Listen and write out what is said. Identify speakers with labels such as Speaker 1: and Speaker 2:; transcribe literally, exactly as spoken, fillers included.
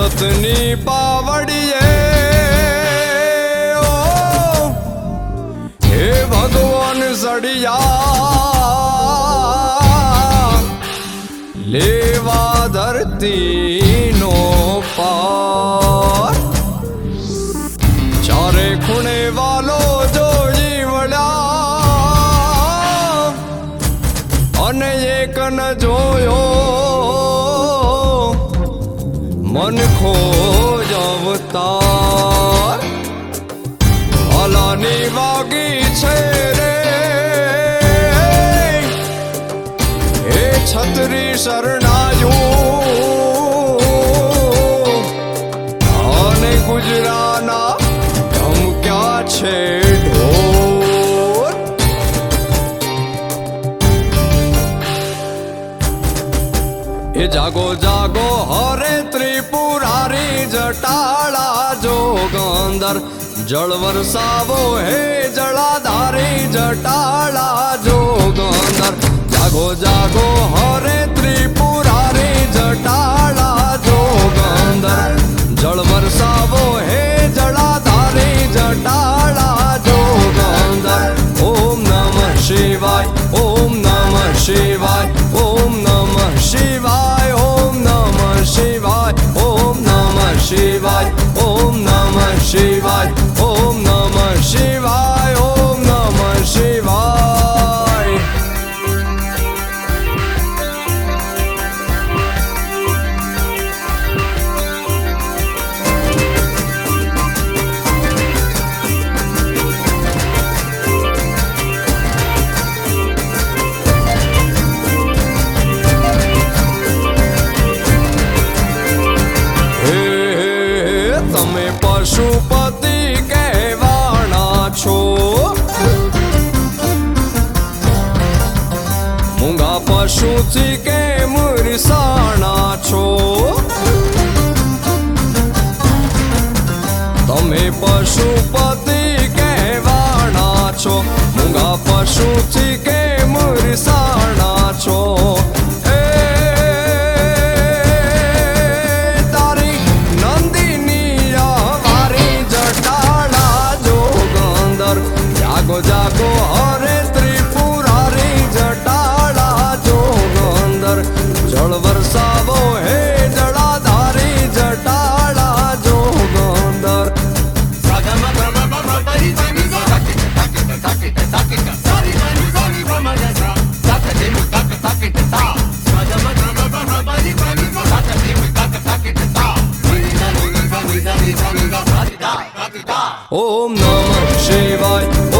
Speaker 1: सतनी पावड़िए ओ हे भगवान सड़िया लेवा धरती नो पार चारे खुणे वालो जो जीवड़ा अने एक न जोयो मन खोज अवतार अलानी वागी छे रे हे छतरी शरणायु आने गुजराना हम क्या छे ढोर ए जागो जागो हरे त्रिपुरारी जटाला जोगंदर जल वरसावो हे जलाधारी जटाला जोगंदर जागो जागो हरे त्रिपुरारी जटाला जोगंदर जल वरसावो हे जलाधारी जटाला जोगंदर ओम नमः शिवाय ओम नमः शिवाय ओम नमः शिवाय ओम नमः शिवाय ओम नमः शिवाय ओम नमः शिवाय ओम नमः शिवाय ओम नमः शिवाय तमे पशुपति कहवाना छो मूंगा पशु थी के मुरसाना छो तमे पशुपति कहवाना छो मूंगा पशु थी के मुरसाना छो जागो जागो हरे त्रिपुरारी जटाला जोगंदर जल वरसावो हे जलाधारी जटाला जोगंदर ओम नमः शिवाय